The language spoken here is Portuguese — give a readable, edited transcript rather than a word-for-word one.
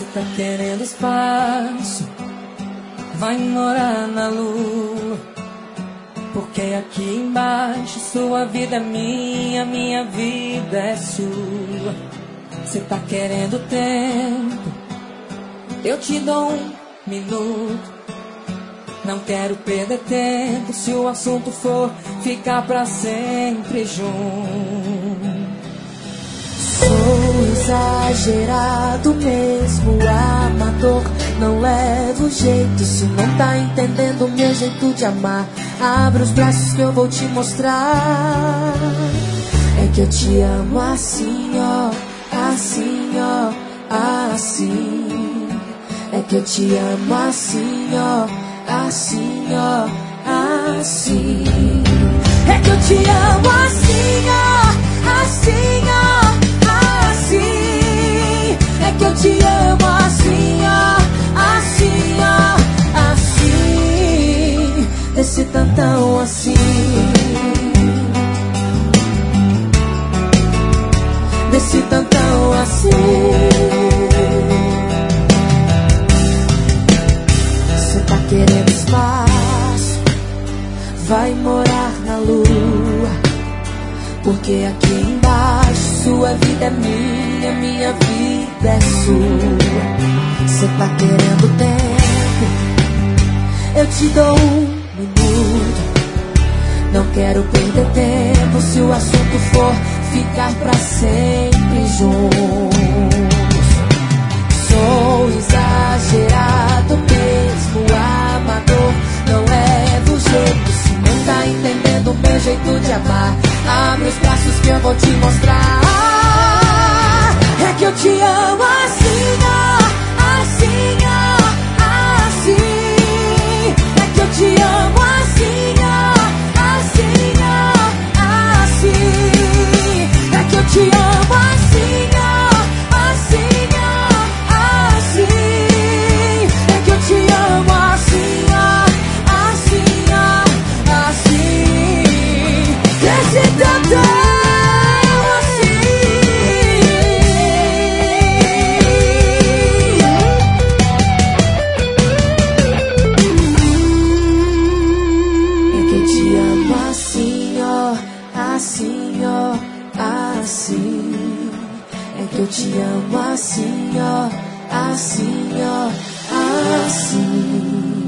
Você tá querendo espaço, vai morar na lua, porque aqui embaixo sua vida é minha vida é sua. Você tá querendo tempo, eu te dou 1 minuto. Não quero perder tempo se o assunto for ficar pra sempre junto. Sou exagerado mesmo, amador. Não levo jeito se não tá entendendo o meu jeito de amar. Abre os braços que eu vou te mostrar. É que eu te amo assim, ó, assim, ó, assim. É que eu te amo assim, ó, assim, ó, assim. É que eu te amo assim, ó, assim, ó, assim. É que eu te amo assim, ó, assim, ó, assim. Desse tantão assim. Desse tantão assim. Você tá querendo espaço, vai morar na lua, porque aqui embaixo sua vida é minha vida é sua. Você tá querendo tempo, eu te dou 1 minuto. Não quero perder tempo se o assunto for ficar pra sempre juntos. Sou exagerado mesmo, amador. Não levo jeito se não tá entendendo o meu jeito de amar. Abre os braços que eu vou te mostrar. É que eu te amo assim, ó, assim, ó, assim. É que eu te amo assim, ó, assim, ó, assim. É que eu te amo assim, ó, assim, ó, assim. É que eu te amo assim, ó, assim, ó, assim. Desse tantão assim. É que eu te amo assim, ó, assim, ó, assim. É que eu te amo assim, ó, assim, ó, assim.